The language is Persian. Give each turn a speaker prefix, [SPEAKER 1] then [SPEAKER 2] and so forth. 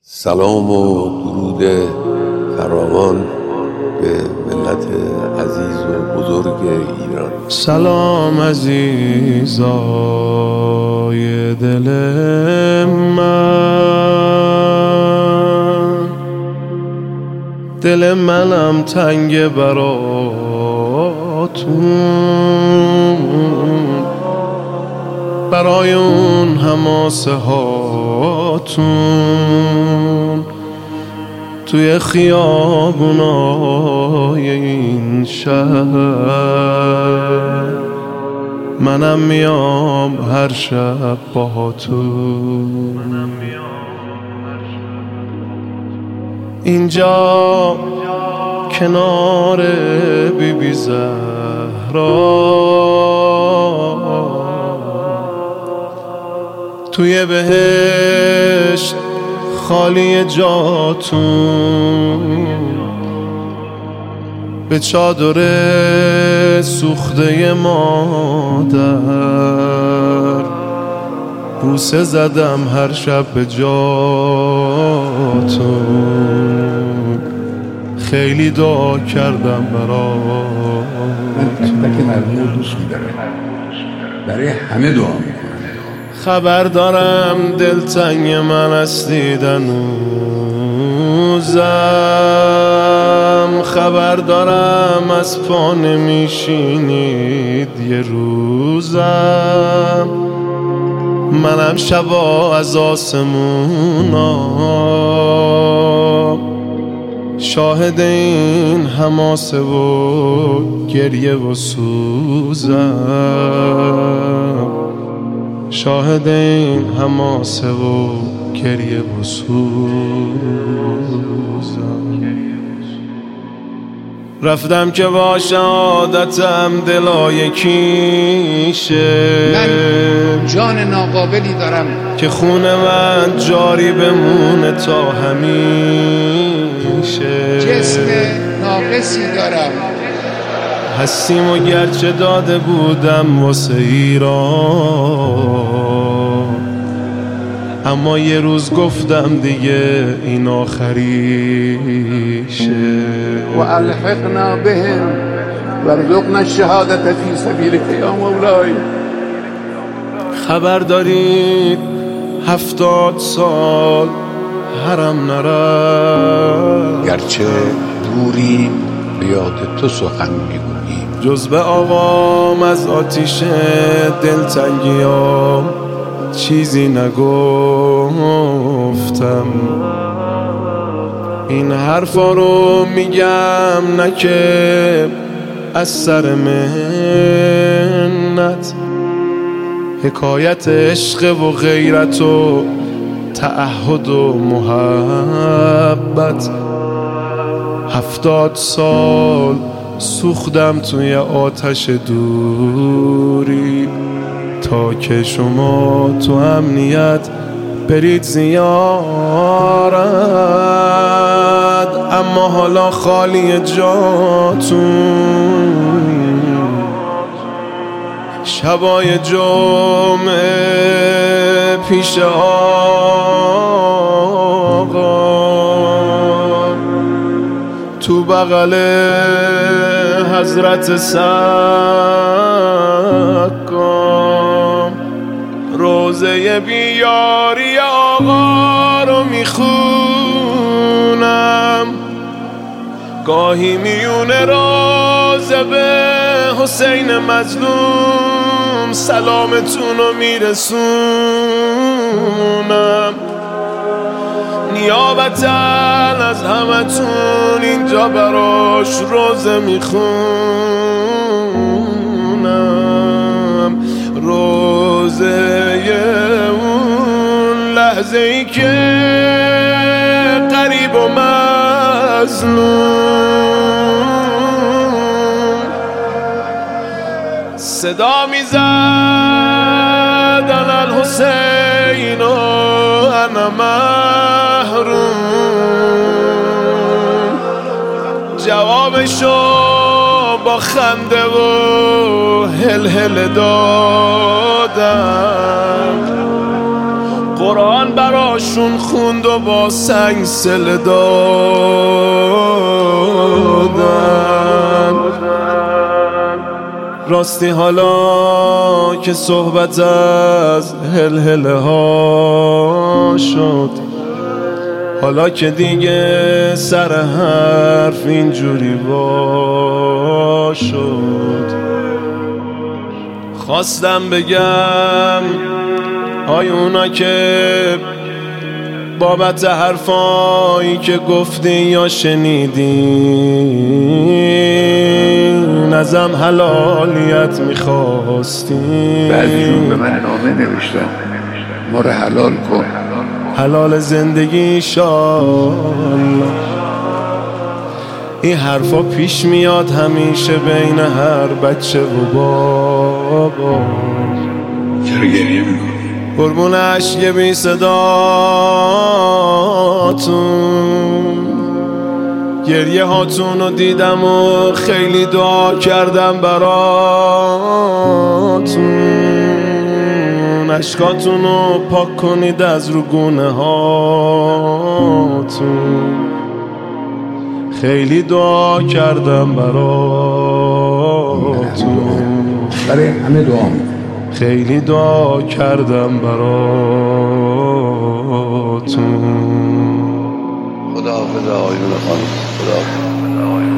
[SPEAKER 1] سلام و درود فراوان به ملت عزیز و بزرگ ایران.
[SPEAKER 2] سلام عزیزای دل من، دل منم تنگ براتون، برای اون حماسه هاتون توی خیابونای این شهر. منم میام هر شب باهاتون. اینجا کنار بی بی زهرا، توی بهشت خالی جاتون، به چادر سوخته مادر بوسه زدم هر شب به جاتون. خیلی دعا کردم براتون.
[SPEAKER 3] من تک مردم رو دوست می‌دارم، برای همه دعا میکنم.
[SPEAKER 2] خبر دارم دلتنگ من هستید هنوزم، خبر دارم از پا نمیشینید یه روزم. منم شبا از آسمونا شاهد این حماسه و گریه و سوزم، شاهد این حماسه و گریه و سوزم. رفتم که با شهادتم دلای کیشه،
[SPEAKER 3] من جان ناقابلی دارم
[SPEAKER 2] که خون من جاری بمونه تا همیشه.
[SPEAKER 3] جسم ناقصی دارم،
[SPEAKER 2] هستیم و گرچه داده بودم واسه ایران، اما یه روز گفتم دیگه این آخریشه.
[SPEAKER 3] و الحقنا بهم وارزقنا الشهادة فی سبیلک یا مولای.
[SPEAKER 2] خبر دارید 70 سال حرم نرم،
[SPEAKER 3] گرچه دوری به یاد تو سخن میگوییم،
[SPEAKER 2] جز به آقام از آتیش دلتنگیام چیزی نگفتم. این حرفا رو میگم نه که از سر منت، حکایت عشق و غیرت و تعهد و محبت. 70 سال سوختم توی آتش دوری تا که شما تو امنیت برید زیارت، اما حالا خالی جاتون. شبای جمعه پیش آقا تو بغل حضرت سقام، روزه بیاری آقا رو میخونم. گاهی میونه روزه به حسین مظلوم سلامتون رو میرسونم. نیابتا از همتون اینجا براش روزه میخونم. روزه اون لحظه ای که غریب و مظلوم صدا میزد انا الحسین و انا محروم، جوابشو با خنده و هل هل دادم. قرآن براشون خوند و با سنگ سله دادن. راستی حالا که صحبت از هلهله ها شد، حالا که دیگه سر حرف اینجوری وا شد، خواستم بگم های اونا که بابت حرفایی که گفتی یا شنیدی ازم حلالیت میخواستی.
[SPEAKER 3] بعضیشون به من نامه نوشتن ما رو حلال کن،
[SPEAKER 2] حلال زندگی شالله. این حرفا پیش میاد همیشه بین هر بچه و بابا.
[SPEAKER 3] چرا گریه میکنی؟
[SPEAKER 2] قربون عشق بی صداتون، گریه هاتون رو دیدم و خیلی دعا کردم براتون. اشکاتون رو پاک کنید از رو گونه هاتون، خیلی دعا کردم براتون.
[SPEAKER 3] برای همه دعا میکنم.
[SPEAKER 2] خیلی دعا کردم براتون.
[SPEAKER 1] خداحافظ آقایون خانم. خداحافظ.